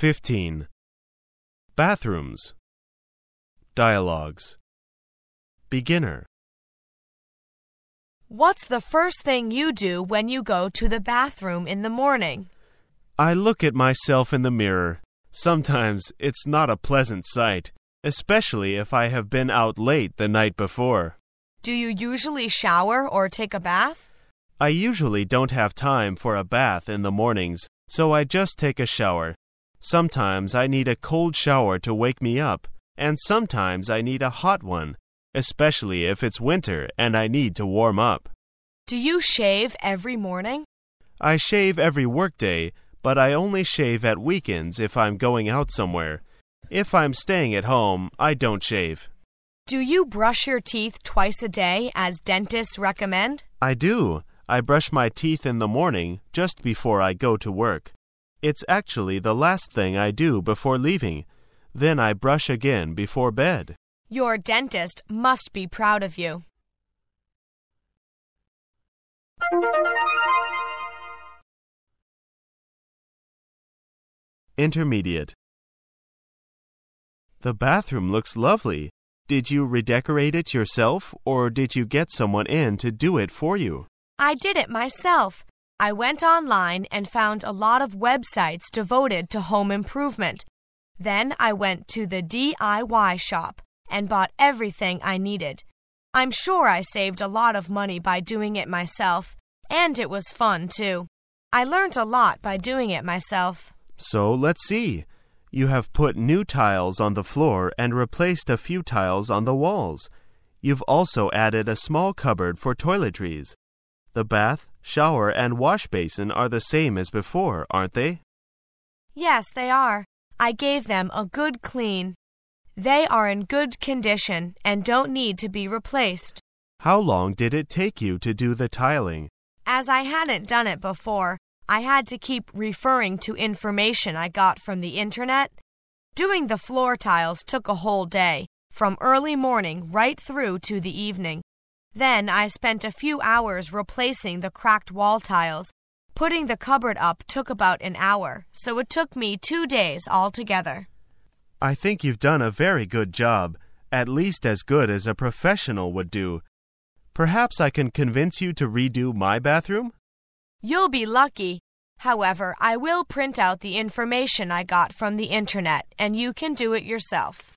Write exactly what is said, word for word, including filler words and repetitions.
fifteen. Bathrooms. Dialogues. Beginner. What's the first thing you do when you go to the bathroom in the morning? I look at myself in the mirror. Sometimes it's not a pleasant sight, especially if I have been out late the night before. Do you usually shower or take a bath? I usually don't have time for a bath in the mornings, so I just take a shower. Sometimes I need a cold shower to wake me up, and sometimes I need a hot one, especially if it's winter and I need to warm up. Do you shave every morning? I shave every workday, but I only shave at weekends if I'm going out somewhere. If I'm staying at home, I don't shave. Do you brush your teeth twice a day as dentists recommend? I do. I brush my teeth in the morning just before I go to work. It's actually the last thing I do before leaving. Then I brush again before bed. Your dentist must be proud of you. Intermediate. The bathroom looks lovely. Did you redecorate it yourself, or did you get someone in to do it for you? I did it myself. I went online and found a lot of websites devoted to home improvement. Then I went to the D I Y shop and bought everything I needed. I'm sure I saved a lot of money by doing it myself, and it was fun too. I learned a lot by doing it myself. So let's see. You have put new tiles on the floor and replaced a few tiles on the walls. You've also added a small cupboard for toiletries. The bath, shower, and wash basin are the same as before, aren't they? Yes, they are. I gave them a good clean. They are in good condition and don't need to be replaced. How long did it take you to do the tiling? As I hadn't done it before, I had to keep referring to information I got from the internet. Doing the floor tiles took a whole day, from early morning right through to the evening. Then I spent a few hours replacing the cracked wall tiles. Putting the cupboard up took about an hour, so it took me two days altogether. I think you've done a very good job, at least as good as a professional would do. Perhaps I can convince you to redo my bathroom? You'll be lucky. However, I will print out the information I got from the internet, and you can do it yourself.